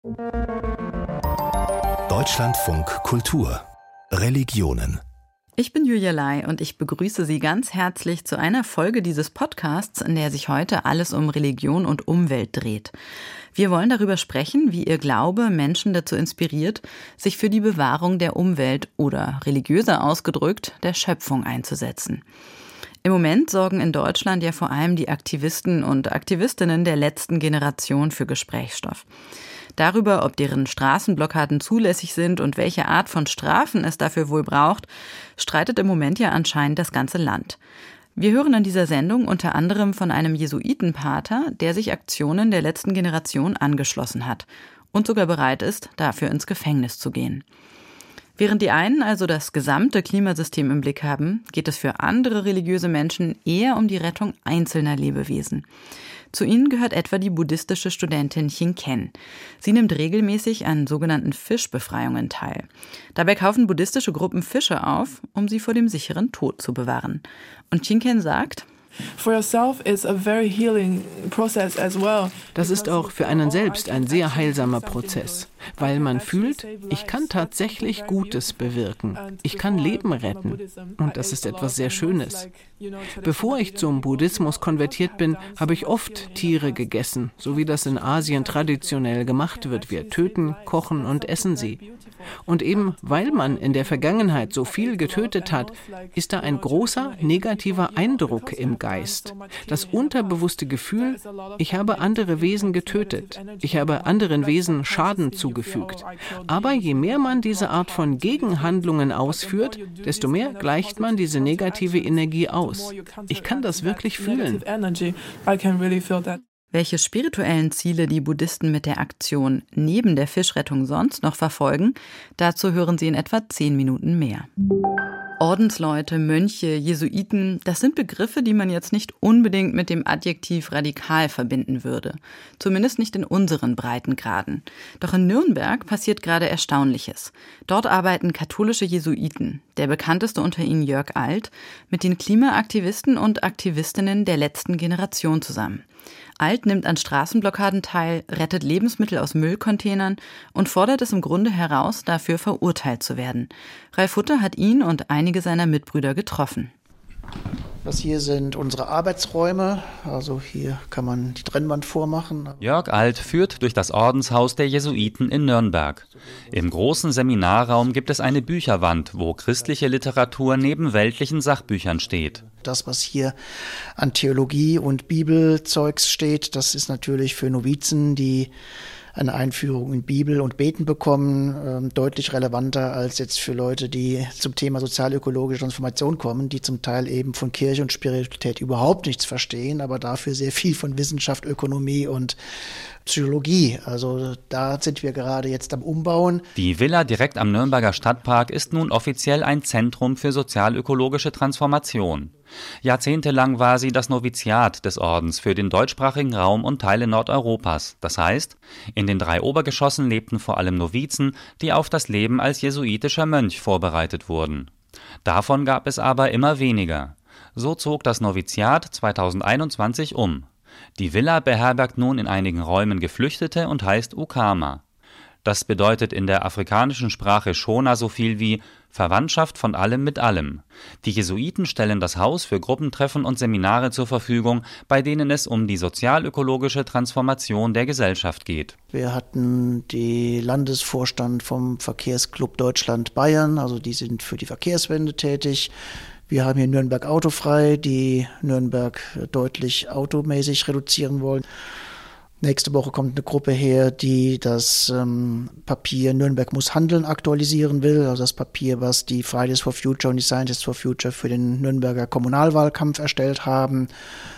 Deutschlandfunk Kultur Religionen. Ich bin Julia Lai und ich begrüße Sie ganz herzlich zu einer Folge dieses Podcasts, in der sich heute alles um Religion und Umwelt dreht. Wir wollen darüber sprechen, wie Ihr Glaube Menschen dazu inspiriert, sich für die Bewahrung der Umwelt oder religiöser ausgedrückt der Schöpfung einzusetzen. Im Moment sorgen in Deutschland ja vor allem die Aktivisten und Aktivistinnen der letzten Generation für Gesprächsstoff. Darüber, ob deren Straßenblockaden zulässig sind und welche Art von Strafen es dafür wohl braucht, streitet im Moment ja anscheinend das ganze Land. Wir hören in dieser Sendung unter anderem von einem Jesuitenpater, der sich Aktionen der letzten Generation angeschlossen hat und sogar bereit ist, dafür ins Gefängnis zu gehen. Während die einen also das gesamte Klimasystem im Blick haben, geht es für andere religiöse Menschen eher um die Rettung einzelner Lebewesen. Zu ihnen gehört etwa die buddhistische Studentin Chin-Ken. Sie nimmt regelmäßig an sogenannten Fischbefreiungen teil. Dabei kaufen buddhistische Gruppen Fische auf, um sie vor dem sicheren Tod zu bewahren. Und Chin-Ken sagt: Das ist auch für einen selbst ein sehr heilsamer Prozess, weil man fühlt, ich kann tatsächlich Gutes bewirken, ich kann Leben retten und das ist etwas sehr Schönes. Bevor ich zum Buddhismus konvertiert bin, habe ich oft Tiere gegessen, so wie das in Asien traditionell gemacht wird. Wir töten, kochen und essen sie. Und eben weil man in der Vergangenheit so viel getötet hat, ist da ein großer negativer Eindruck im Geist. Das unterbewusste Gefühl, ich habe andere Wesen getötet, ich habe anderen Wesen Schaden zugefügt. Aber je mehr man diese Art von Gegenhandlungen ausführt, desto mehr gleicht man diese negative Energie aus. Ich kann das wirklich fühlen. Welche spirituellen Ziele die Buddhisten mit der Aktion neben der Fischrettung sonst noch verfolgen, dazu hören Sie in etwa 10 Minuten mehr. Ordensleute, Mönche, Jesuiten, das sind Begriffe, die man jetzt nicht unbedingt mit dem Adjektiv radikal verbinden würde. Zumindest nicht in unseren Breitengraden. Doch in Nürnberg passiert gerade Erstaunliches. Dort arbeiten katholische Jesuiten, der bekannteste unter ihnen Jörg Alt, mit den Klimaaktivisten und Aktivistinnen der letzten Generation zusammen. Alt nimmt an Straßenblockaden teil, rettet Lebensmittel aus Müllcontainern und fordert es im Grunde heraus, dafür verurteilt zu werden. Ralf Hutter hat ihn und einige seiner Mitbrüder getroffen. Das hier sind unsere Arbeitsräume, also hier kann man die Trennwand vormachen. Jörg Alt führt durch das Ordenshaus der Jesuiten in Nürnberg. Im großen Seminarraum gibt es eine Bücherwand, wo christliche Literatur neben weltlichen Sachbüchern steht. Das, was hier an Theologie und Bibelzeugs steht, das ist natürlich für Novizen, die eine Einführung in Bibel und Beten bekommen, deutlich relevanter als jetzt für Leute, die zum Thema sozial-ökologische Transformation kommen, die zum Teil eben von Kirche und Spiritualität überhaupt nichts verstehen, aber dafür sehr viel von Wissenschaft, Ökonomie und Psychologie. Also da sind wir gerade jetzt am Umbauen. Die Villa direkt am Nürnberger Stadtpark ist nun offiziell ein Zentrum für sozial-ökologische Transformation. Jahrzehntelang war sie das Noviziat des Ordens für den deutschsprachigen Raum und Teile Nordeuropas. Das heißt, in den 3 Obergeschossen lebten vor allem Novizen, die auf das Leben als jesuitischer Mönch vorbereitet wurden. Davon gab es aber immer weniger. So zog das Noviziat 2021 um. Die Villa beherbergt nun in einigen Räumen Geflüchtete und heißt Ukama. Das bedeutet in der afrikanischen Sprache Shona so viel wie Verwandtschaft von allem mit allem. Die Jesuiten stellen das Haus für Gruppentreffen und Seminare zur Verfügung, bei denen es um die sozial-ökologische Transformation der Gesellschaft geht. Wir hatten die Landesvorstand vom Verkehrsclub Deutschland Bayern, also die sind für die Verkehrswende tätig. Wir haben hier Nürnberg autofrei, die Nürnberg deutlich automäßig reduzieren wollen. Nächste Woche kommt eine Gruppe her, die das Papier Nürnberg muss handeln aktualisieren will. Also das Papier, was die Fridays for Future und die Scientists for Future für den Nürnberger Kommunalwahlkampf erstellt haben.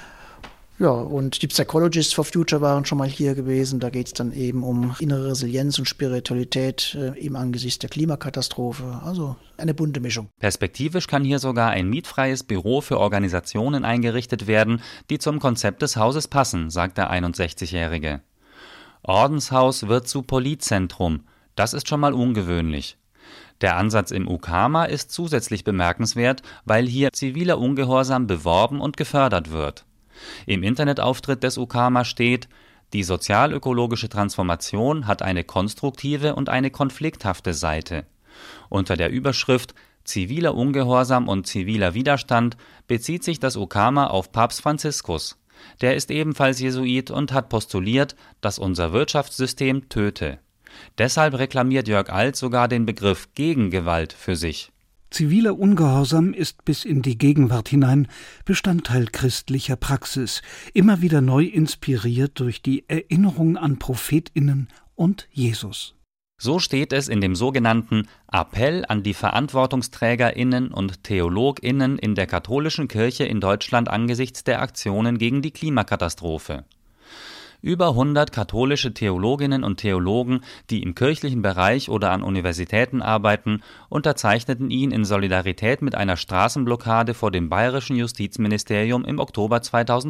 Ja, und die Psychologists for Future waren schon mal hier gewesen. Da geht es dann eben um innere Resilienz und Spiritualität im Angesicht der Klimakatastrophe. Also eine bunte Mischung. Perspektivisch kann hier sogar ein mietfreies Büro für Organisationen eingerichtet werden, die zum Konzept des Hauses passen, sagt der 61-Jährige. Ordenshaus wird zu Politzentrum. Das ist schon mal ungewöhnlich. Der Ansatz im Ukama ist zusätzlich bemerkenswert, weil hier ziviler Ungehorsam beworben und gefördert wird. Im Internetauftritt des Ukama steht: Die sozialökologische Transformation hat eine konstruktive und eine konflikthafte Seite. Unter der Überschrift Ziviler Ungehorsam und ziviler Widerstand bezieht sich das UKAMA auf Papst Franziskus. Der ist ebenfalls Jesuit und hat postuliert, dass unser Wirtschaftssystem töte. Deshalb reklamiert Jörg Alt sogar den Begriff Gegengewalt für sich. Ziviler Ungehorsam ist bis in die Gegenwart hinein Bestandteil christlicher Praxis, immer wieder neu inspiriert durch die Erinnerung an ProphetInnen und Jesus. So steht es in dem sogenannten Appell an die VerantwortungsträgerInnen und TheologInnen in der katholischen Kirche in Deutschland angesichts der Aktionen gegen die Klimakatastrophe. Über 100 katholische Theologinnen und Theologen, die im kirchlichen Bereich oder an Universitäten arbeiten, unterzeichneten ihn in Solidarität mit einer Straßenblockade vor dem bayerischen Justizministerium im Oktober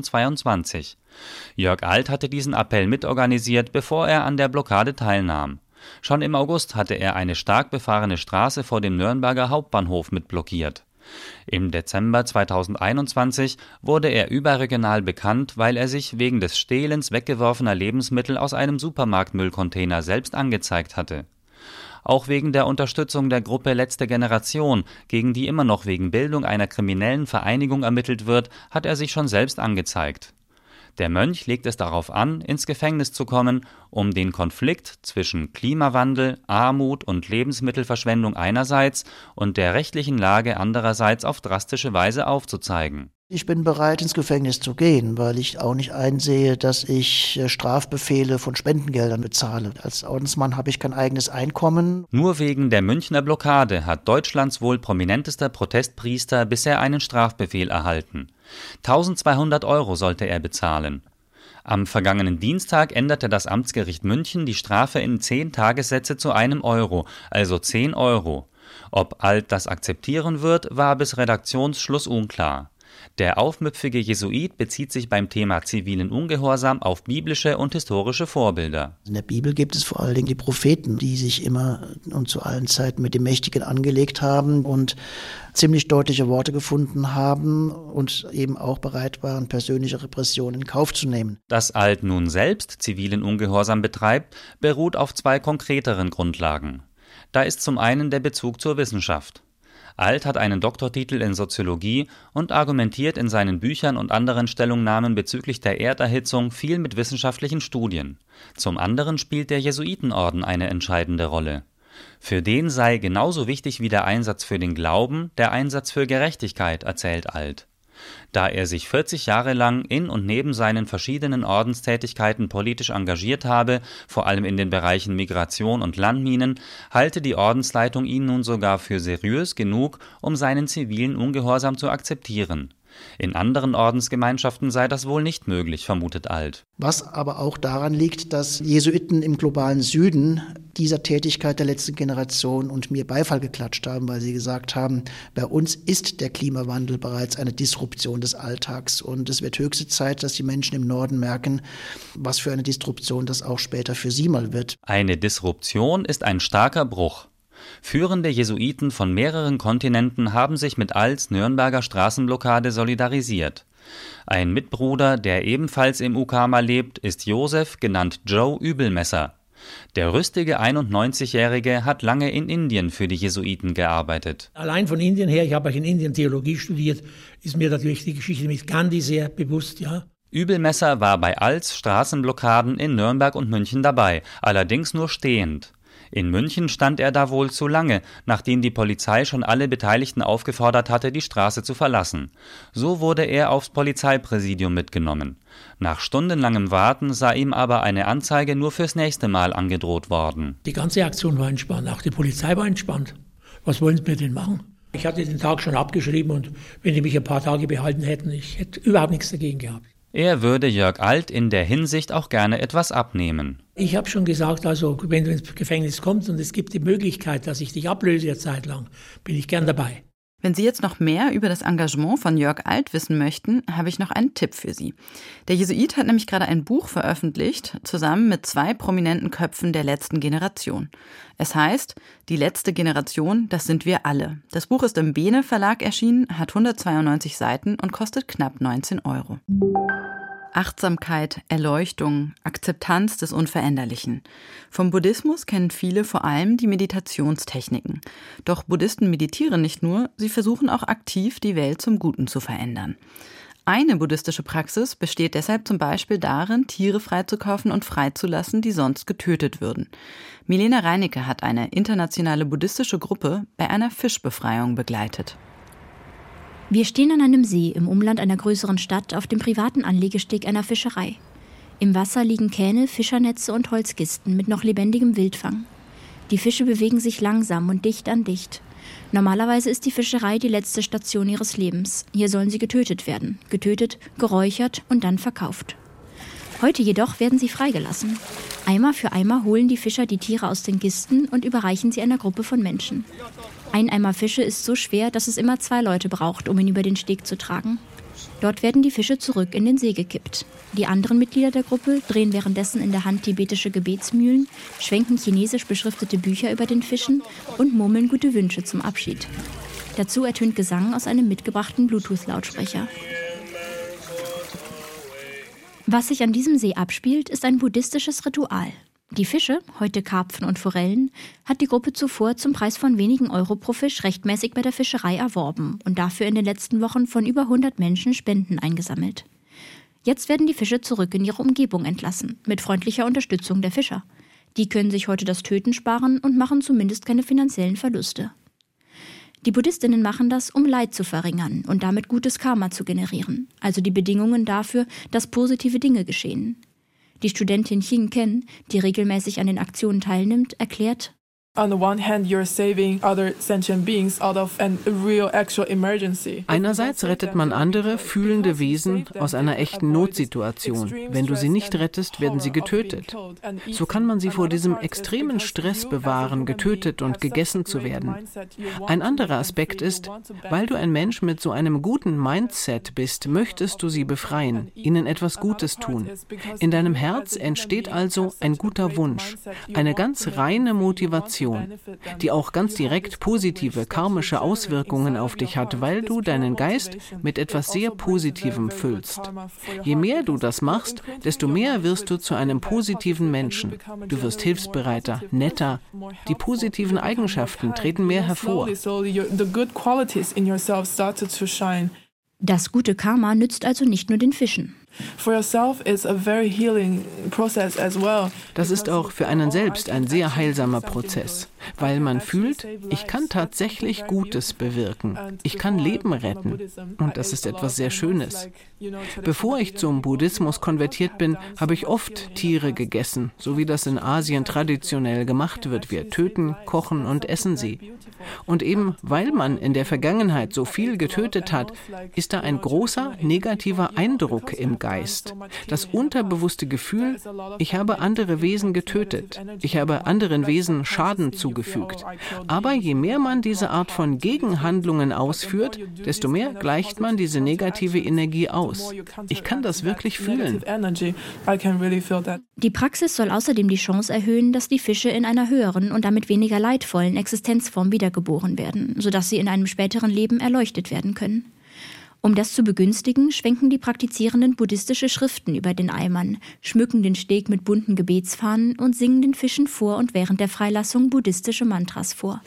2022. Jörg Alt hatte diesen Appell mitorganisiert, bevor er an der Blockade teilnahm. Schon im August hatte er eine stark befahrene Straße vor dem Nürnberger Hauptbahnhof mitblockiert. Im Dezember 2021 wurde er überregional bekannt, weil er sich wegen des Stehlens weggeworfener Lebensmittel aus einem Supermarktmüllcontainer selbst angezeigt hatte. Auch wegen der Unterstützung der Gruppe Letzte Generation, gegen die immer noch wegen Bildung einer kriminellen Vereinigung ermittelt wird, hat er sich schon selbst angezeigt. Der Mönch legt es darauf an, ins Gefängnis zu kommen, um den Konflikt zwischen Klimawandel, Armut und Lebensmittelverschwendung einerseits und der rechtlichen Lage andererseits auf drastische Weise aufzuzeigen. Ich bin bereit, ins Gefängnis zu gehen, weil ich auch nicht einsehe, dass ich Strafbefehle von Spendengeldern bezahle. Als Ordensmann habe ich kein eigenes Einkommen. Nur wegen der Münchner Blockade hat Deutschlands wohl prominentester Protestpriester bisher einen Strafbefehl erhalten. 1.200 € sollte er bezahlen. Am vergangenen Dienstag änderte das Amtsgericht München die Strafe in 10 Tagessätze zu 1 Euro, also 10 €. Ob Alt das akzeptieren wird, war bis Redaktionsschluss unklar. Der aufmüpfige Jesuit bezieht sich beim Thema zivilen Ungehorsam auf biblische und historische Vorbilder. In der Bibel gibt es vor allen Dingen die Propheten, die sich immer und zu allen Zeiten mit dem Mächtigen angelegt haben und ziemlich deutliche Worte gefunden haben und eben auch bereit waren, persönliche Repressionen in Kauf zu nehmen. Dass Alt nun selbst zivilen Ungehorsam betreibt, beruht auf 2 konkreteren Grundlagen. Da ist zum einen der Bezug zur Wissenschaft. Alt hat einen Doktortitel in Soziologie und argumentiert in seinen Büchern und anderen Stellungnahmen bezüglich der Erderhitzung viel mit wissenschaftlichen Studien. Zum anderen spielt der Jesuitenorden eine entscheidende Rolle. Für den sei genauso wichtig wie der Einsatz für den Glauben der Einsatz für Gerechtigkeit, erzählt Alt. Da er sich 40 Jahre lang in und neben seinen verschiedenen Ordenstätigkeiten politisch engagiert habe, vor allem in den Bereichen Migration und Landminen, halte die Ordensleitung ihn nun sogar für seriös genug, um seinen zivilen Ungehorsam zu akzeptieren. In anderen Ordensgemeinschaften sei das wohl nicht möglich, vermutet Alt. Was aber auch daran liegt, dass Jesuiten im globalen Süden dieser Tätigkeit der letzten Generation und mir Beifall geklatscht haben, weil sie gesagt haben, bei uns ist der Klimawandel bereits eine Disruption des Alltags und es wird höchste Zeit, dass die Menschen im Norden merken, was für eine Disruption das auch später für sie mal wird. Eine Disruption ist ein starker Bruch. Führende Jesuiten von mehreren Kontinenten haben sich mit Alts Nürnberger Straßenblockade solidarisiert. Ein Mitbruder, der ebenfalls im UKAMA lebt, ist Josef, genannt Joe Übelmesser. Der rüstige 91-Jährige hat lange in Indien für die Jesuiten gearbeitet. Allein von Indien her, ich habe auch in Indien Theologie studiert, ist mir natürlich die Geschichte mit Gandhi sehr bewusst, ja. Übelmesser war bei Alts Straßenblockaden in Nürnberg und München dabei, allerdings nur stehend. In München stand er da wohl zu lange, nachdem die Polizei schon alle Beteiligten aufgefordert hatte, die Straße zu verlassen. So wurde er aufs Polizeipräsidium mitgenommen. Nach stundenlangem Warten sei ihm aber eine Anzeige nur fürs nächste Mal angedroht worden. Die ganze Aktion war entspannt, auch die Polizei war entspannt. Was wollen wir denn machen? Ich hatte den Tag schon abgeschrieben und wenn die mich ein paar Tage behalten hätten, ich hätte überhaupt nichts dagegen gehabt. Er würde Jörg Alt in der Hinsicht auch gerne etwas abnehmen. Ich habe schon gesagt, also wenn du ins Gefängnis kommst und es gibt die Möglichkeit, dass ich dich ablöse eine Zeit lang, bin ich gern dabei. Wenn Sie jetzt noch mehr über das Engagement von Jörg Alt wissen möchten, habe ich noch einen Tipp für Sie. Der Jesuit hat nämlich gerade ein Buch veröffentlicht, zusammen mit 2 prominenten Köpfen der letzten Generation. Es heißt, die letzte Generation, das sind wir alle. Das Buch ist im Bene Verlag erschienen, hat 192 Seiten und kostet knapp 19 €. Achtsamkeit, Erleuchtung, Akzeptanz des Unveränderlichen. Vom Buddhismus kennen viele vor allem die Meditationstechniken. Doch Buddhisten meditieren nicht nur, sie versuchen auch aktiv, die Welt zum Guten zu verändern. Eine buddhistische Praxis besteht deshalb zum Beispiel darin, Tiere freizukaufen und freizulassen, die sonst getötet würden. Milena Reinecke hat eine internationale buddhistische Gruppe bei einer Fischbefreiung begleitet. Wir stehen an einem See im Umland einer größeren Stadt auf dem privaten Anlegesteg einer Fischerei. Im Wasser liegen Kähne, Fischernetze und Holzkisten mit noch lebendigem Wildfang. Die Fische bewegen sich langsam und dicht an dicht. Normalerweise ist die Fischerei die letzte Station ihres Lebens. Hier sollen sie getötet werden. Getötet, geräuchert und dann verkauft. Heute jedoch werden sie freigelassen. Eimer für Eimer holen die Fischer die Tiere aus den Kisten und überreichen sie einer Gruppe von Menschen. Ein Eimer Fische ist so schwer, dass es immer 2 Leute braucht, um ihn über den Steg zu tragen. Dort werden die Fische zurück in den See gekippt. Die anderen Mitglieder der Gruppe drehen währenddessen in der Hand tibetische Gebetsmühlen, schwenken chinesisch beschriftete Bücher über den Fischen und murmeln gute Wünsche zum Abschied. Dazu ertönt Gesang aus einem mitgebrachten Bluetooth-Lautsprecher. Was sich an diesem See abspielt, ist ein buddhistisches Ritual. Die Fische, heute Karpfen und Forellen, hat die Gruppe zuvor zum Preis von wenigen Euro pro Fisch rechtmäßig bei der Fischerei erworben und dafür in den letzten Wochen von über 100 Menschen Spenden eingesammelt. Jetzt werden die Fische zurück in ihre Umgebung entlassen, mit freundlicher Unterstützung der Fischer. Die können sich heute das Töten sparen und machen zumindest keine finanziellen Verluste. Die Buddhistinnen machen das, um Leid zu verringern und damit gutes Karma zu generieren, also die Bedingungen dafür, dass positive Dinge geschehen. Die Studentin Hing Ken, die regelmäßig an den Aktionen teilnimmt, erklärt: Einerseits rettet man andere, fühlende Wesen aus einer echten Notsituation. Wenn du sie nicht rettest, werden sie getötet. So kann man sie vor diesem extremen Stress bewahren, getötet und gegessen zu werden. Ein anderer Aspekt ist, weil du ein Mensch mit so einem guten Mindset bist, möchtest du sie befreien, ihnen etwas Gutes tun. In deinem Herz entsteht also ein guter Wunsch, eine ganz reine Motivation, die auch ganz direkt positive karmische Auswirkungen auf dich hat, weil du deinen Geist mit etwas sehr Positivem füllst. Je mehr du das machst, desto mehr wirst du zu einem positiven Menschen. Du wirst hilfsbereiter, netter. Die positiven Eigenschaften treten mehr hervor. Das gute Karma nützt also nicht nur den Fischen. Das ist auch für einen selbst ein sehr heilsamer Prozess, weil man fühlt, ich kann tatsächlich Gutes bewirken. Ich kann Leben retten. Und das ist etwas sehr Schönes. Bevor ich zum Buddhismus konvertiert bin, habe ich oft Tiere gegessen, so wie das in Asien traditionell gemacht wird. Wir töten, kochen und essen sie. Und eben weil man in der Vergangenheit so viel getötet hat, ist da ein großer negativer Eindruck im Geist. Das unterbewusste Gefühl, ich habe andere Wesen getötet, ich habe anderen Wesen Schaden zugefügt. Aber je mehr man diese Art von Gegenhandlungen ausführt, desto mehr gleicht man diese negative Energie aus. Ich kann das wirklich fühlen. Die Praxis soll außerdem die Chance erhöhen, dass die Fische in einer höheren und damit weniger leidvollen Existenzform wiedergeboren werden, sodass sie in einem späteren Leben erleuchtet werden können. Um das zu begünstigen, schwenken die Praktizierenden buddhistische Schriften über den Eimern, schmücken den Steg mit bunten Gebetsfahnen und singen den Fischen vor und während der Freilassung buddhistische Mantras vor.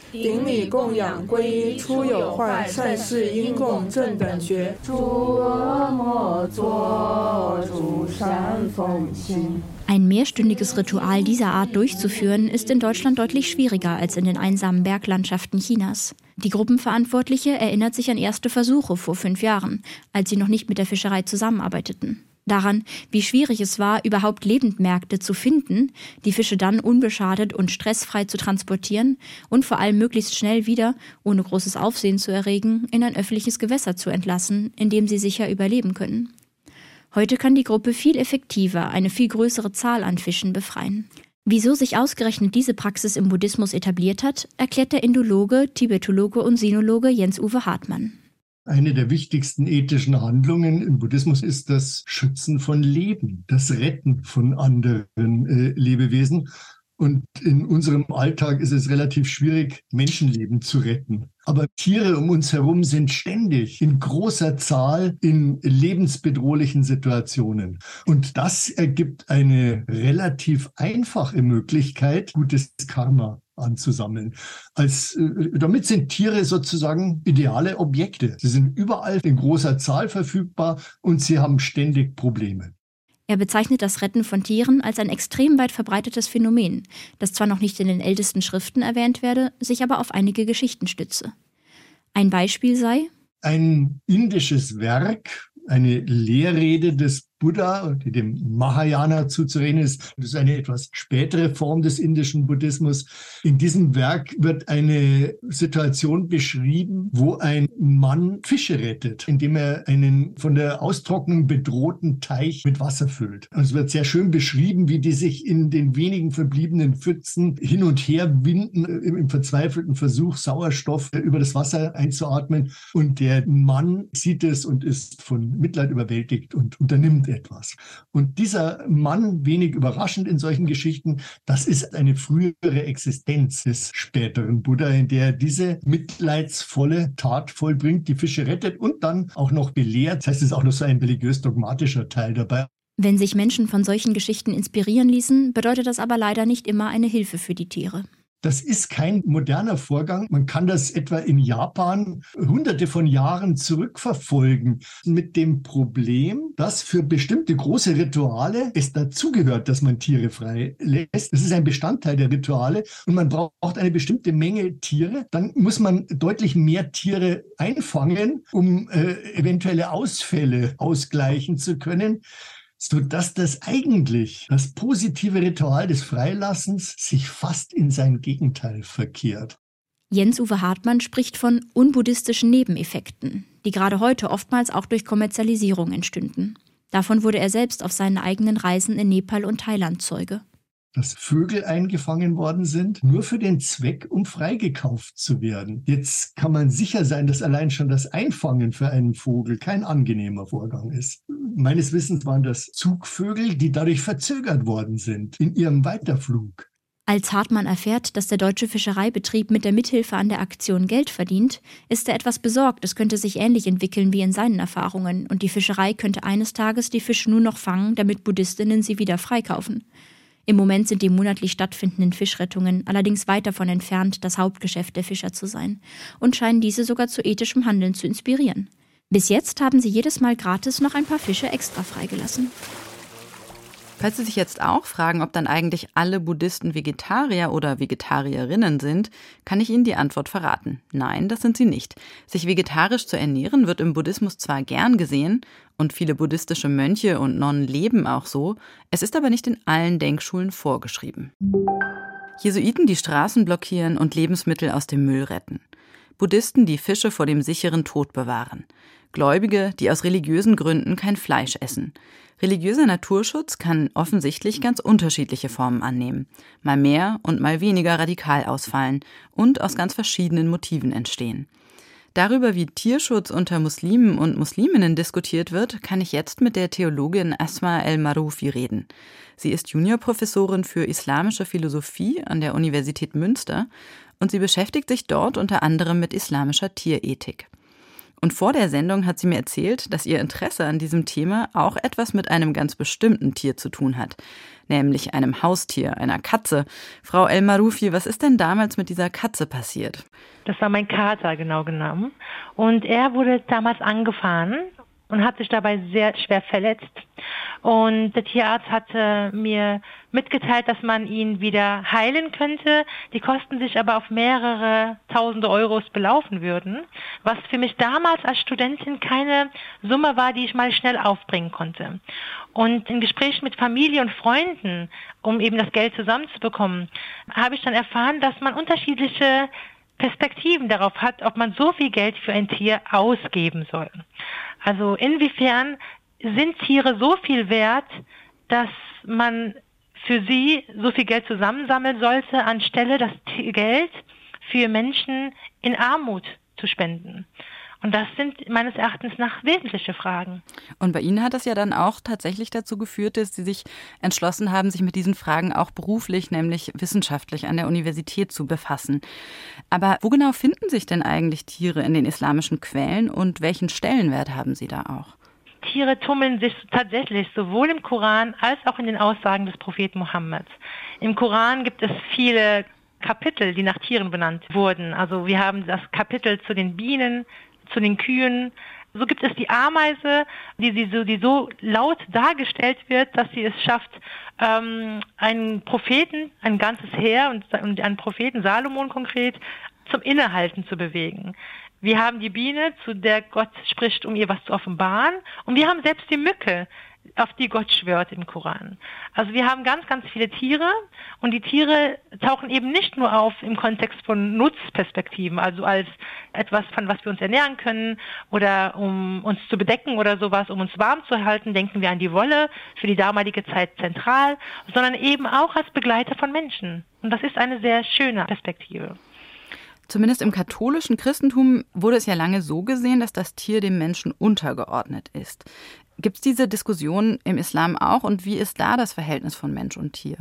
Ein mehrstündiges Ritual dieser Art durchzuführen, ist in Deutschland deutlich schwieriger als in den einsamen Berglandschaften Chinas. Die Gruppenverantwortliche erinnert sich an erste Versuche vor 5 Jahren, als sie noch nicht mit der Fischerei zusammenarbeiteten. Daran, wie schwierig es war, überhaupt Lebendmärkte zu finden, die Fische dann unbeschadet und stressfrei zu transportieren und vor allem möglichst schnell wieder, ohne großes Aufsehen zu erregen, in ein öffentliches Gewässer zu entlassen, in dem sie sicher überleben können. Heute kann die Gruppe viel effektiver eine viel größere Zahl an Fischen befreien. Wieso sich ausgerechnet diese Praxis im Buddhismus etabliert hat, erklärt der Indologe, Tibetologe und Sinologe Jens-Uwe Hartmann. Eine der wichtigsten ethischen Handlungen im Buddhismus ist das Schützen von Leben, das Retten von anderen Lebewesen. Und in unserem Alltag ist es relativ schwierig, Menschenleben zu retten. Aber Tiere um uns herum sind ständig in großer Zahl in lebensbedrohlichen Situationen. Und das ergibt eine relativ einfache Möglichkeit, gutes Karma anzusammeln. Damit sind Tiere sozusagen ideale Objekte. Sie sind überall in großer Zahl verfügbar und sie haben ständig Probleme. Er bezeichnet das Retten von Tieren als ein extrem weit verbreitetes Phänomen, das zwar noch nicht in den ältesten Schriften erwähnt werde, sich aber auf einige Geschichten stütze. Ein Beispiel sei ein indisches Werk, eine Lehrrede des Buddha, die dem Mahayana zuzurechnen ist. Das ist eine etwas spätere Form des indischen Buddhismus. In diesem Werk wird eine Situation beschrieben, wo ein Mann Fische rettet, indem er einen von der Austrocknung bedrohten Teich mit Wasser füllt. Und es wird sehr schön beschrieben, wie die sich in den wenigen verbliebenen Pfützen hin und her winden, im verzweifelten Versuch, Sauerstoff über das Wasser einzuatmen. Und der Mann sieht es und ist von Mitleid überwältigt und unternimmt etwas. Und dieser Mann, wenig überraschend in solchen Geschichten, das ist eine frühere Existenz des späteren Buddha, in der er diese mitleidsvolle Tat vollbringt, die Fische rettet und dann auch noch belehrt. Das heißt, es ist auch noch so ein religiös-dogmatischer Teil dabei. Wenn sich Menschen von solchen Geschichten inspirieren ließen, bedeutet das aber leider nicht immer eine Hilfe für die Tiere. Das ist kein moderner Vorgang. Man kann das etwa in Japan hunderte von Jahren zurückverfolgen mit dem Problem, dass für bestimmte große Rituale es dazugehört, dass man Tiere frei lässt. Das ist ein Bestandteil der Rituale und man braucht eine bestimmte Menge Tiere. Dann muss man deutlich mehr Tiere einfangen, um eventuelle Ausfälle ausgleichen zu können, sodass das positive Ritual des Freilassens sich fast in sein Gegenteil verkehrt. Jens-Uwe Hartmann spricht von unbuddhistischen Nebeneffekten, die gerade heute oftmals auch durch Kommerzialisierung entstünden. Davon wurde er selbst auf seinen eigenen Reisen in Nepal und Thailand Zeuge. Dass Vögel eingefangen worden sind, nur für den Zweck, um freigekauft zu werden. Jetzt kann man sicher sein, dass allein schon das Einfangen für einen Vogel kein angenehmer Vorgang ist. Meines Wissens waren das Zugvögel, die dadurch verzögert worden sind in ihrem Weiterflug. Als Hartmann erfährt, dass der deutsche Fischereibetrieb mit der Mithilfe an der Aktion Geld verdient, ist er etwas besorgt, es könnte sich ähnlich entwickeln wie in seinen Erfahrungen und die Fischerei könnte eines Tages die Fische nur noch fangen, damit Buddhistinnen sie wieder freikaufen. Im Moment sind die monatlich stattfindenden Fischrettungen allerdings weit davon entfernt, das Hauptgeschäft der Fischer zu sein und scheinen diese sogar zu ethischem Handeln zu inspirieren. Bis jetzt haben sie jedes Mal gratis noch ein paar Fische extra freigelassen. Falls Sie sich jetzt auch fragen, ob dann eigentlich alle Buddhisten Vegetarier oder Vegetarierinnen sind, kann ich Ihnen die Antwort verraten. Nein, das sind sie nicht. Sich vegetarisch zu ernähren wird im Buddhismus zwar gern gesehen und viele buddhistische Mönche und Nonnen leben auch so, es ist aber nicht in allen Denkschulen vorgeschrieben. Jesuiten, die Straßen blockieren und Lebensmittel aus dem Müll retten. Buddhisten, die Fische vor dem sicheren Tod bewahren. Gläubige, die aus religiösen Gründen kein Fleisch essen. Religiöser Naturschutz kann offensichtlich ganz unterschiedliche Formen annehmen, mal mehr und mal weniger radikal ausfallen und aus ganz verschiedenen Motiven entstehen. Darüber, wie Tierschutz unter Muslimen und Musliminnen diskutiert wird, kann ich jetzt mit der Theologin Asma El-Maroufi reden. Sie ist Juniorprofessorin für islamische Philosophie an der Universität Münster und sie beschäftigt sich dort unter anderem mit islamischer Tierethik. Und vor der Sendung hat sie mir erzählt, dass ihr Interesse an diesem Thema auch etwas mit einem ganz bestimmten Tier zu tun hat, nämlich einem Haustier, einer Katze. Frau El-Maroufi, was ist denn damals mit dieser Katze passiert? Das war mein Kater, genau genommen. Und er wurde damals angefahren und hat sich dabei sehr schwer verletzt. Und der Tierarzt hatte mir mitgeteilt, dass man ihn wieder heilen könnte, die Kosten sich aber auf mehrere tausende Euros belaufen würden, was für mich damals als Studentin keine Summe war, die ich mal schnell aufbringen konnte. Und in Gesprächen mit Familie und Freunden, um eben das Geld zusammenzubekommen, habe ich dann erfahren, dass man unterschiedliche Perspektiven darauf hat, ob man so viel Geld für ein Tier ausgeben soll. Also inwiefern sind Tiere so viel wert, dass man für sie so viel Geld zusammensammeln sollte, anstelle das Geld für Menschen in Armut zu spenden. Und das sind meines Erachtens nach wesentliche Fragen. Und bei Ihnen hat das ja dann auch tatsächlich dazu geführt, dass Sie sich entschlossen haben, sich mit diesen Fragen auch beruflich, nämlich wissenschaftlich an der Universität zu befassen. Aber wo genau finden sich denn eigentlich Tiere in den islamischen Quellen und welchen Stellenwert haben sie da auch? Tiere tummeln sich tatsächlich sowohl im Koran als auch in den Aussagen des Propheten Mohammed. Im Koran gibt es viele Kapitel, die nach Tieren benannt wurden. Also wir haben das Kapitel zu den Bienen, zu den Kühen. So gibt es die Ameise, die so laut dargestellt wird, dass sie es schafft, einen Propheten, ein ganzes Heer und einen Propheten, Salomon konkret, zum Innehalten zu bewegen. Wir haben die Biene, zu der Gott spricht, um ihr was zu offenbaren. Und wir haben selbst die Mücke, auf die Gott schwört im Koran. Also wir haben ganz, ganz viele Tiere und die Tiere tauchen eben nicht nur auf im Kontext von Nutzperspektiven, also als etwas, von was wir uns ernähren können oder um uns zu bedecken oder sowas, um uns warm zu halten, denken wir an die Wolle, für die damalige Zeit zentral, sondern eben auch als Begleiter von Menschen. Und das ist eine sehr schöne Perspektive. Zumindest im katholischen Christentum wurde es ja lange so gesehen, dass das Tier dem Menschen untergeordnet ist. Gibt es diese Diskussion im Islam auch und wie ist da das Verhältnis von Mensch und Tier?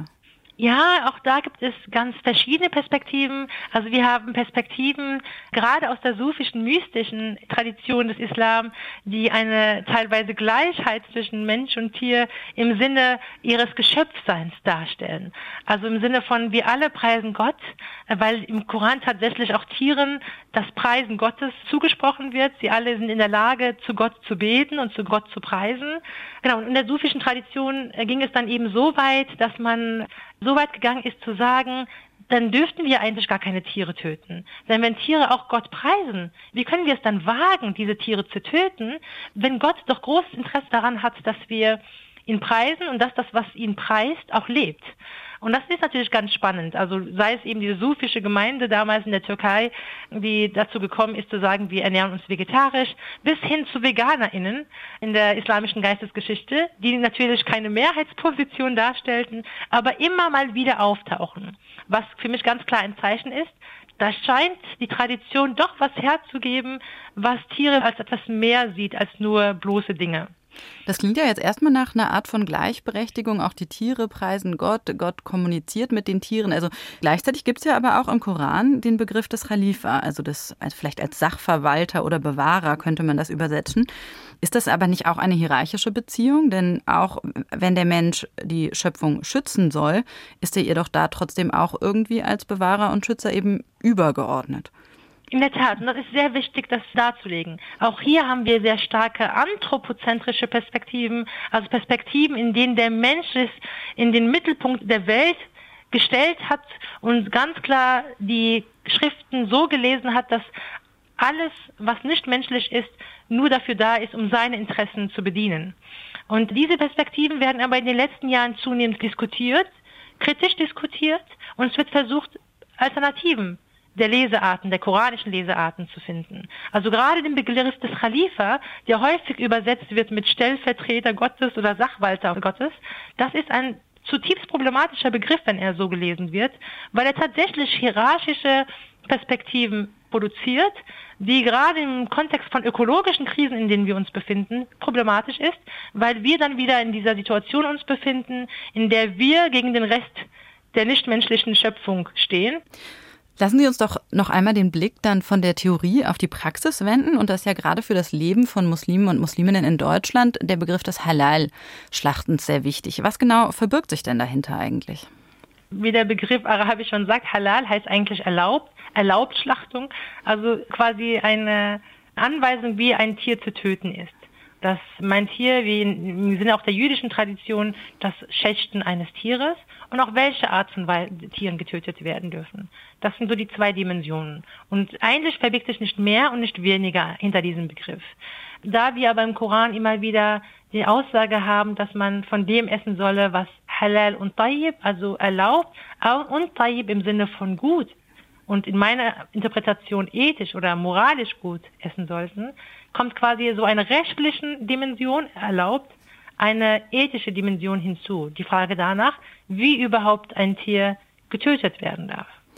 Ja, auch da gibt es ganz verschiedene Perspektiven. Also wir haben Perspektiven gerade aus der sufischen, mystischen Tradition des Islam, die eine teilweise Gleichheit zwischen Mensch und Tier im Sinne ihres Geschöpfseins darstellen. Also im Sinne von, wir alle preisen Gott, weil im Koran tatsächlich auch Tieren das Preisen Gottes zugesprochen wird. Sie alle sind in der Lage, zu Gott zu beten und zu Gott zu preisen. Genau, und in der sufischen Tradition ging es dann eben so weit, dass man so weit gegangen ist zu sagen, dann dürften wir eigentlich gar keine Tiere töten. Denn wenn Tiere auch Gott preisen, wie können wir es dann wagen, diese Tiere zu töten, wenn Gott doch großes Interesse daran hat, dass wir ihn preisen und dass das, was ihn preist, auch lebt. Und das ist natürlich ganz spannend. Also sei es eben diese sufische Gemeinde damals in der Türkei, die dazu gekommen ist zu sagen, wir ernähren uns vegetarisch, bis hin zu VeganerInnen in der islamischen Geistesgeschichte, die natürlich keine Mehrheitsposition darstellten, aber immer mal wieder auftauchen. Was für mich ganz klar ein Zeichen ist, da scheint die Tradition doch was herzugeben, was Tiere als etwas mehr sieht als nur bloße Dinge. Das klingt ja jetzt erstmal nach einer Art von Gleichberechtigung. Auch die Tiere preisen Gott, Gott kommuniziert mit den Tieren. Also gleichzeitig gibt es ja aber auch im Koran den Begriff des Khalifa, also vielleicht als Sachverwalter oder Bewahrer könnte man das übersetzen. Ist das aber nicht auch eine hierarchische Beziehung? Denn auch wenn der Mensch die Schöpfung schützen soll, ist er ihr doch da trotzdem auch irgendwie als Bewahrer und Schützer eben übergeordnet. In der Tat, und das ist sehr wichtig, das darzulegen. Auch hier haben wir sehr starke anthropozentrische Perspektiven, also Perspektiven, in denen der Mensch es in den Mittelpunkt der Welt gestellt hat und ganz klar die Schriften so gelesen hat, dass alles, was nicht menschlich ist, nur dafür da ist, um seine Interessen zu bedienen. Und diese Perspektiven werden aber in den letzten Jahren zunehmend diskutiert, kritisch diskutiert, und es wird versucht, Alternativen der Lesearten, der koranischen Lesearten zu finden. Also gerade den Begriff des Khalifa, der häufig übersetzt wird mit Stellvertreter Gottes oder Sachwalter Gottes, das ist ein zutiefst problematischer Begriff, wenn er so gelesen wird, weil er tatsächlich hierarchische Perspektiven produziert, die gerade im Kontext von ökologischen Krisen, in denen wir uns befinden, problematisch ist, weil wir dann wieder in dieser Situation uns befinden, in der wir gegen den Rest der nichtmenschlichen Schöpfung stehen. Lassen Sie uns doch noch einmal den Blick dann von der Theorie auf die Praxis wenden. Und das ist ja gerade für das Leben von Muslimen und Musliminnen in Deutschland der Begriff des Halal-Schlachtens sehr wichtig. Was genau verbirgt sich denn dahinter eigentlich? Wie der Begriff arabisch schon sagt, Halal heißt eigentlich erlaubt, Schlachtung. Also quasi eine Anweisung, wie ein Tier zu töten ist. Das meint hier, wie im Sinne auch der jüdischen Tradition, das Schächten eines Tieres und auch welche Art von Tieren getötet werden dürfen. Das sind so die zwei Dimensionen. Und eigentlich verbirgt sich nicht mehr und nicht weniger hinter diesem Begriff. Da wir aber im Koran immer wieder die Aussage haben, dass man von dem essen solle, was halal und tayyib, also erlaubt, und tayyib im Sinne von gut und in meiner Interpretation ethisch oder moralisch gut essen sollten, kommt quasi so eine rechtliche Dimension erlaubt, eine ethische Dimension hinzu. Die Frage danach, wie überhaupt ein Tier getötet werden darf.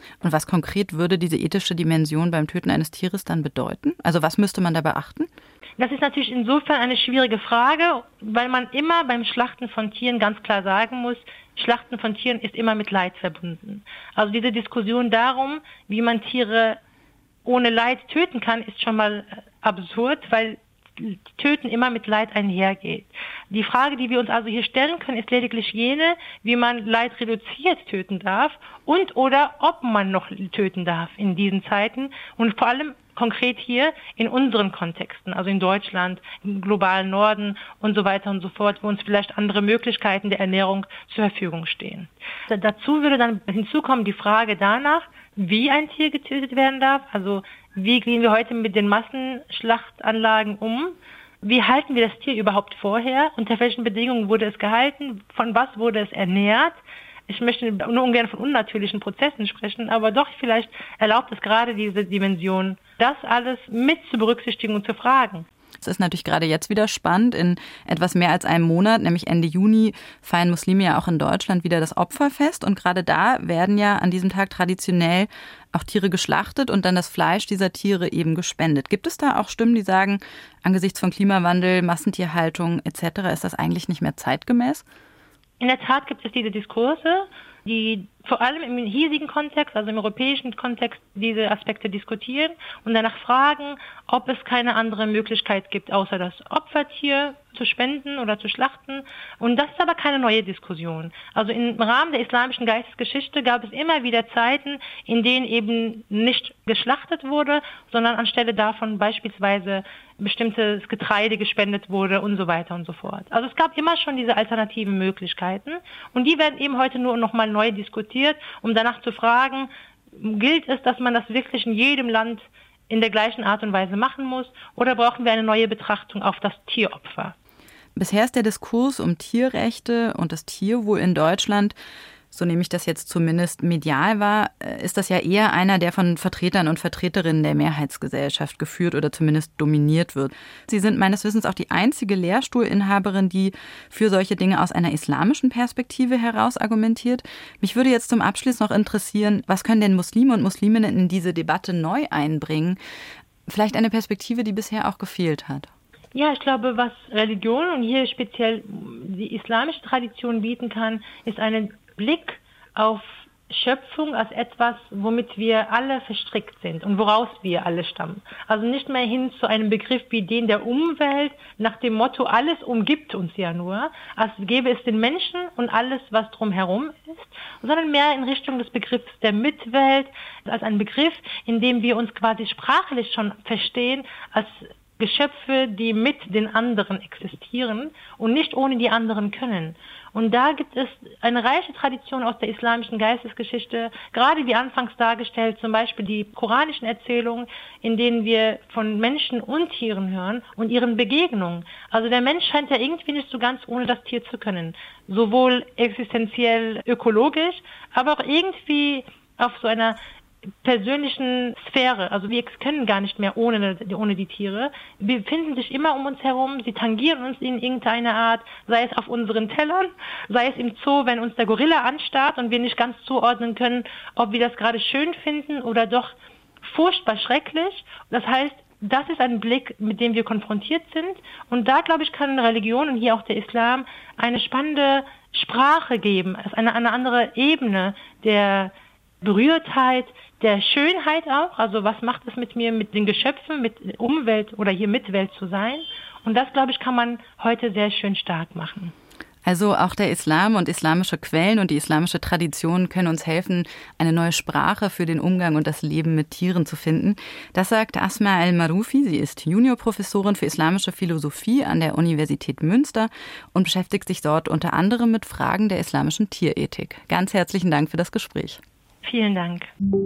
Und was konkret würde diese ethische Dimension beim Töten eines Tieres dann bedeuten? Also was müsste man da beachten? Das ist natürlich insofern eine schwierige Frage, weil man immer beim Schlachten von Tieren ganz klar sagen muss, Schlachten von Tieren ist immer mit Leid verbunden. Also diese Diskussion darum, wie man Tiere ohne Leid töten kann, ist schon mal absurd, weil Töten immer mit Leid einhergeht. Die Frage, die wir uns also hier stellen können, ist lediglich jene, wie man Leid reduziert töten darf und oder ob man noch töten darf in diesen Zeiten und vor allem konkret hier in unseren Kontexten, also in Deutschland, im globalen Norden und so weiter und so fort, wo uns vielleicht andere Möglichkeiten der Ernährung zur Verfügung stehen. Dazu würde dann hinzukommen die Frage danach, wie ein Tier getötet werden darf, also wie gehen wir heute mit den Massenschlachtanlagen um? Wie halten wir das Tier überhaupt vorher? Unter welchen Bedingungen wurde es gehalten? Von was wurde es ernährt? Ich möchte nur ungern von unnatürlichen Prozessen sprechen, aber doch vielleicht erlaubt es gerade diese Dimension, das alles mit zu berücksichtigen und zu fragen. Es ist natürlich gerade jetzt wieder spannend. In etwas mehr als einem Monat, nämlich Ende Juni, feiern Muslime ja auch in Deutschland wieder das Opferfest. Und gerade da werden ja an diesem Tag traditionell auch Tiere geschlachtet und dann das Fleisch dieser Tiere eben gespendet. Gibt es da auch Stimmen, die sagen, angesichts von Klimawandel, Massentierhaltung etc. ist das eigentlich nicht mehr zeitgemäß? In der Tat gibt es diese Diskurse, die vor allem im hiesigen Kontext, also im europäischen Kontext, diese Aspekte diskutieren und danach fragen, ob es keine andere Möglichkeit gibt, außer das Opfertier zu spenden oder zu schlachten. Und das ist aber keine neue Diskussion. Also im Rahmen der islamischen Geistesgeschichte gab es immer wieder Zeiten, in denen eben nicht geschlachtet wurde, sondern anstelle davon beispielsweise bestimmtes Getreide gespendet wurde und so weiter und so fort. Also es gab immer schon diese alternativen Möglichkeiten und die werden eben heute nur noch mal neu diskutiert, um danach zu fragen, gilt es, dass man das wirklich in jedem Land in der gleichen Art und Weise machen muss oder brauchen wir eine neue Betrachtung auf das Tieropfer? Bisher ist der Diskurs um Tierrechte und das Tierwohl in Deutschland, so nehme ich das jetzt zumindest medial wahr, ist das ja eher einer, der von Vertretern und Vertreterinnen der Mehrheitsgesellschaft geführt oder zumindest dominiert wird. Sie sind meines Wissens auch die einzige Lehrstuhlinhaberin, die für solche Dinge aus einer islamischen Perspektive heraus argumentiert. Mich würde jetzt zum Abschluss noch interessieren, was können denn Muslime und Musliminnen in diese Debatte neu einbringen? Vielleicht eine Perspektive, die bisher auch gefehlt hat. Ja, ich glaube, was Religion und hier speziell die islamische Tradition bieten kann, ist einen Blick auf Schöpfung als etwas, womit wir alle verstrickt sind und woraus wir alle stammen. Also nicht mehr hin zu einem Begriff wie den der Umwelt, nach dem Motto, alles umgibt uns ja nur, als gäbe es den Menschen und alles, was drumherum ist, sondern mehr in Richtung des Begriffs der Mitwelt, als ein Begriff, in dem wir uns quasi sprachlich schon verstehen, als Geschöpfe, die mit den anderen existieren und nicht ohne die anderen können. Und da gibt es eine reiche Tradition aus der islamischen Geistesgeschichte, gerade wie anfangs dargestellt, zum Beispiel die koranischen Erzählungen, in denen wir von Menschen und Tieren hören und ihren Begegnungen. Also der Mensch scheint ja irgendwie nicht so ganz ohne das Tier zu können. Sowohl existenziell ökologisch, aber auch irgendwie auf so einer persönlichen Sphäre. Also wir können gar nicht mehr ohne die Tiere. Wir befinden sich immer um uns herum, sie tangieren uns in irgendeiner Art, sei es auf unseren Tellern, sei es im Zoo, wenn uns der Gorilla anstarrt und wir nicht ganz zuordnen können, ob wir das gerade schön finden oder doch furchtbar schrecklich. Das heißt, das ist ein Blick, mit dem wir konfrontiert sind. Und da, glaube ich, kann Religion und hier auch der Islam eine spannende Sprache geben, also eine andere Ebene der Berührtheit, der Schönheit auch, also was macht es mit mir, mit den Geschöpfen, mit Umwelt oder hier Mitwelt zu sein. Und das, glaube ich, kann man heute sehr schön stark machen. Also auch der Islam und islamische Quellen und die islamische Tradition können uns helfen, eine neue Sprache für den Umgang und das Leben mit Tieren zu finden. Das sagt Asma Al-Maroufi. Sie ist Juniorprofessorin für islamische Philosophie an der Universität Münster und beschäftigt sich dort unter anderem mit Fragen der islamischen Tierethik. Ganz herzlichen Dank für das Gespräch. Vielen Dank.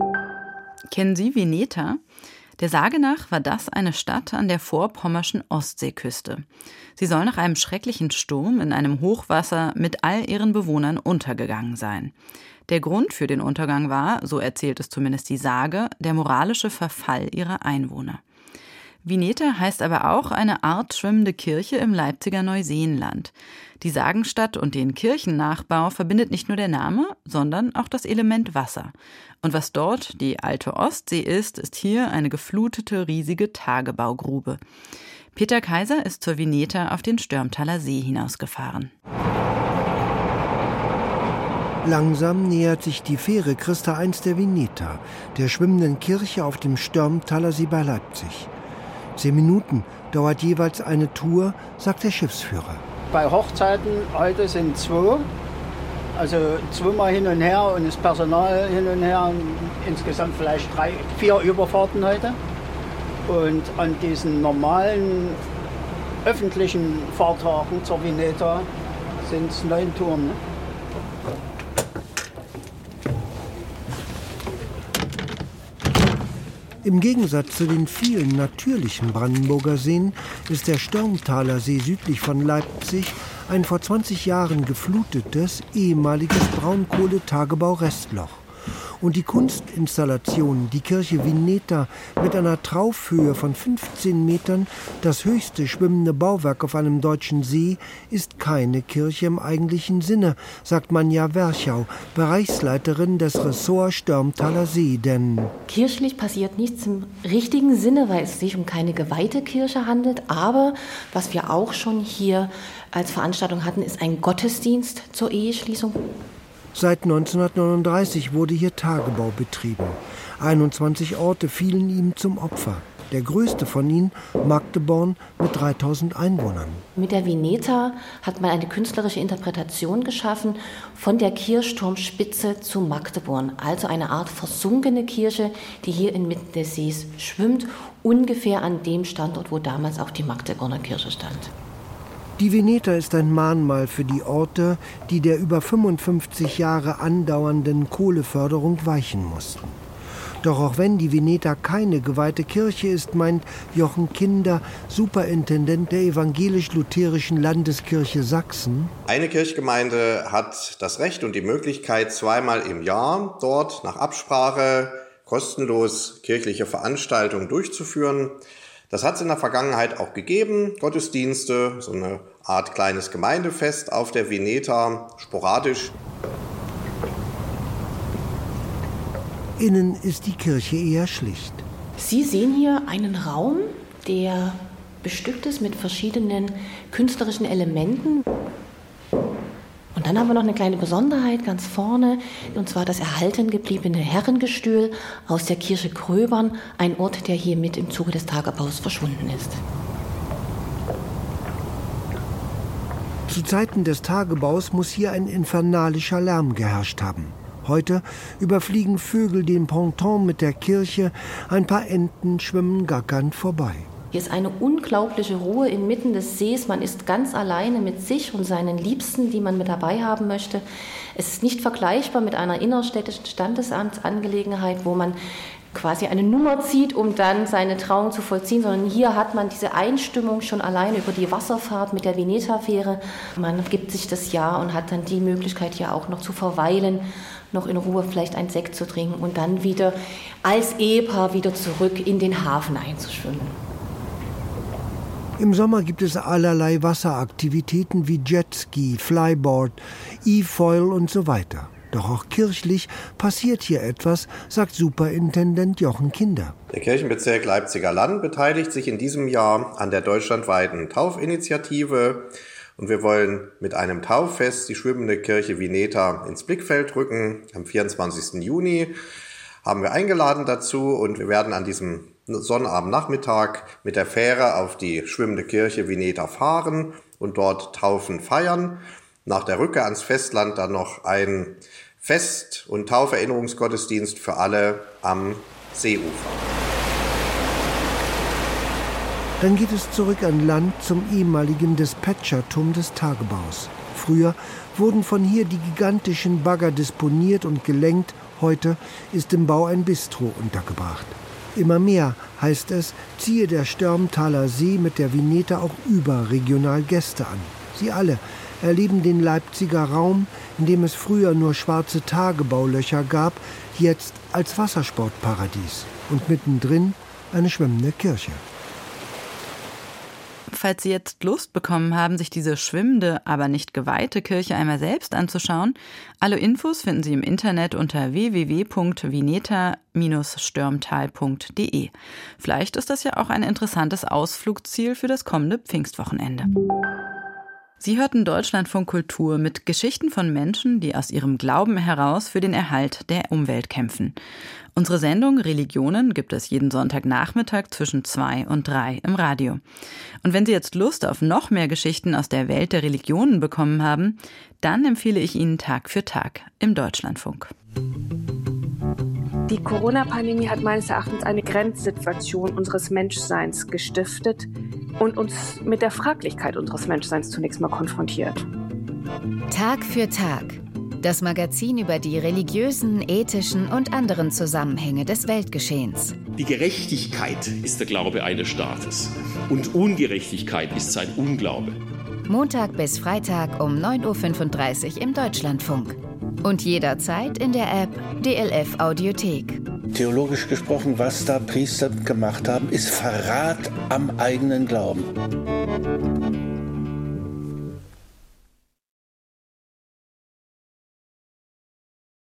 Kennen Sie Veneta? Der Sage nach war das eine Stadt an der vorpommerschen Ostseeküste. Sie soll nach einem schrecklichen Sturm in einem Hochwasser mit all ihren Bewohnern untergegangen sein. Der Grund für den Untergang war, so erzählt es zumindest die Sage, der moralische Verfall ihrer Einwohner. Vineta heißt aber auch eine Art schwimmende Kirche im Leipziger Neuseenland. Die Sagenstadt und den Kirchennachbau verbindet nicht nur der Name, sondern auch das Element Wasser. Und was dort die alte Ostsee ist, ist hier eine geflutete, riesige Tagebaugrube. Peter Kaiser ist zur Vineta auf den Störmtaler See hinausgefahren. Langsam nähert sich die Fähre Christa I der Vineta, der schwimmenden Kirche auf dem Störmtaler See bei Leipzig. 10 Minuten dauert jeweils eine Tour, sagt der Schiffsführer. Bei Hochzeiten heute sind 2, also 2-mal hin und her und das Personal hin und her. Insgesamt vielleicht 3, 4 Überfahrten heute. Und an diesen normalen öffentlichen Fahrtagen zur Vineta sind es 9 Touren. Im Gegensatz zu den vielen natürlichen Brandenburger Seen ist der Störmtaler See südlich von Leipzig ein vor 20 Jahren geflutetes, ehemaliges Braunkohletagebau-Restloch. Und die Kunstinstallation, die Kirche Vineta mit einer Traufhöhe von 15 Metern, das höchste schwimmende Bauwerk auf einem deutschen See, ist keine Kirche im eigentlichen Sinne, sagt Manja Werchau, Bereichsleiterin des Ressorts Störmtaler See. Denn kirchlich passiert nichts im richtigen Sinne, weil es sich um keine geweihte Kirche handelt. Aber was wir auch schon hier als Veranstaltung hatten, ist ein Gottesdienst zur Eheschließung. Seit 1939 wurde hier Tagebau betrieben. 21 Orte fielen ihm zum Opfer. Der größte von ihnen, Magdeborn, mit 3000 Einwohnern. Mit der Vineta hat man eine künstlerische Interpretation geschaffen von der Kirchturmspitze zu Magdeborn. Also eine Art versunkene Kirche, die hier inmitten des Sees schwimmt, ungefähr an dem Standort, wo damals auch die Magdeborner Kirche stand. Die Vineta ist ein Mahnmal für die Orte, die der über 55 Jahre andauernden Kohleförderung weichen mussten. Doch auch wenn die Vineta keine geweihte Kirche ist, meint Jochen Kinder, Superintendent der evangelisch-lutherischen Landeskirche Sachsen: Eine Kirchgemeinde hat das Recht und die Möglichkeit, 2-mal im Jahr dort nach Absprache kostenlos kirchliche Veranstaltungen durchzuführen. Das hat es in der Vergangenheit auch gegeben, Gottesdienste, so eine Art kleines Gemeindefest auf der Vineta, sporadisch. Innen ist die Kirche eher schlicht. Sie sehen hier einen Raum, der bestückt ist mit verschiedenen künstlerischen Elementen. Und dann haben wir noch eine kleine Besonderheit ganz vorne, und zwar das erhalten gebliebene Herrengestühl aus der Kirche Gröbern, ein Ort, der hier mit im Zuge des Tagebaus verschwunden ist. Zu Zeiten des Tagebaus muss hier ein infernalischer Lärm geherrscht haben. Heute überfliegen Vögel den Ponton mit der Kirche, ein paar Enten schwimmen gackernd vorbei. Hier ist eine unglaubliche Ruhe inmitten des Sees. Man ist ganz alleine mit sich und seinen Liebsten, die man mit dabei haben möchte. Es ist nicht vergleichbar mit einer innerstädtischen Standesamtsangelegenheit, wo man quasi eine Nummer zieht, um dann seine Trauung zu vollziehen, sondern hier hat man diese Einstimmung schon alleine über die Wasserfahrt mit der Vineta-Fähre. Man gibt sich das Jahr und hat dann die Möglichkeit, hier auch noch zu verweilen, noch in Ruhe vielleicht einen Sekt zu trinken und dann wieder als Ehepaar wieder zurück in den Hafen einzuschwimmen. Im Sommer gibt es allerlei Wasseraktivitäten wie Jetski, Flyboard, E-Foil und so weiter. Doch auch kirchlich passiert hier etwas, sagt Superintendent Jochen Kinder. Der Kirchenbezirk Leipziger Land beteiligt sich in diesem Jahr an der deutschlandweiten Taufinitiative. Und wir wollen mit einem Tauffest die schwimmende Kirche Vineta ins Blickfeld rücken. Am 24. Juni haben wir eingeladen dazu und wir werden an diesem Sonnabendnachmittag mit der Fähre auf die schwimmende Kirche Vineta fahren und dort Taufen feiern. Nach der Rückkehr ans Festland dann noch ein Fest- und Tauferinnerungsgottesdienst für alle am Seeufer. Dann geht es zurück an Land zum ehemaligen Dispatcherturm des Tagebaus. Früher wurden von hier die gigantischen Bagger disponiert und gelenkt. Heute ist im Bau ein Bistro untergebracht. Immer mehr, heißt es, ziehe der Störmtaler See mit der Vineta auch überregional Gäste an. Sie alle erleben den Leipziger Raum, in dem es früher nur schwarze Tagebaulöcher gab, jetzt als Wassersportparadies und mittendrin eine schwimmende Kirche. Falls Sie jetzt Lust bekommen haben, sich diese schwimmende, aber nicht geweihte Kirche einmal selbst anzuschauen, alle Infos finden Sie im Internet unter www.vineta-störmtal.de. Vielleicht ist das ja auch ein interessantes Ausflugsziel für das kommende Pfingstwochenende. Sie hörten Deutschlandfunk Kultur mit Geschichten von Menschen, die aus ihrem Glauben heraus für den Erhalt der Umwelt kämpfen. Unsere Sendung Religionen gibt es jeden Sonntagnachmittag zwischen 2 und 3 im Radio. Und wenn Sie jetzt Lust auf noch mehr Geschichten aus der Welt der Religionen bekommen haben, dann empfehle ich Ihnen Tag für Tag im Deutschlandfunk. Die Corona-Pandemie hat meines Erachtens eine Grenzsituation unseres Menschseins gestiftet und uns mit der Fraglichkeit unseres Menschseins zunächst mal konfrontiert. Tag für Tag. Das Magazin über die religiösen, ethischen und anderen Zusammenhänge des Weltgeschehens. Die Gerechtigkeit ist der Glaube eines Staates und Ungerechtigkeit ist sein Unglaube. Montag bis Freitag um 9.35 Uhr im Deutschlandfunk. Und jederzeit in der App DLF Audiothek. Theologisch gesprochen, was da Priester gemacht haben, ist Verrat am eigenen Glauben.